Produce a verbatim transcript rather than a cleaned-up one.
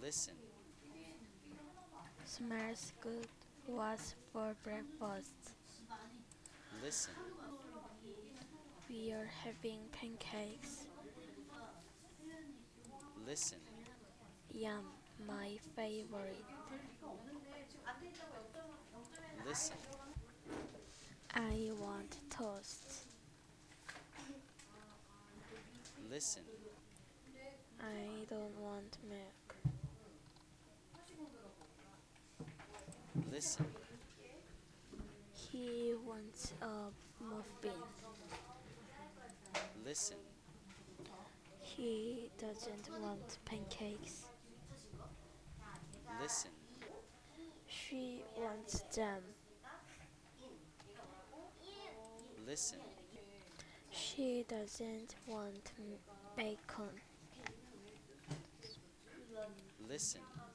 Listen, Smells good. What's for breakfast? listen, We are having pancakes. listen, Yum, my favorite. listen, I want toast. listen, I don't want milk. listen, He wants a muffin. listen, He doesn't want pancakes. listen, She wants jam. listen, She doesn't want m- bacon. listen,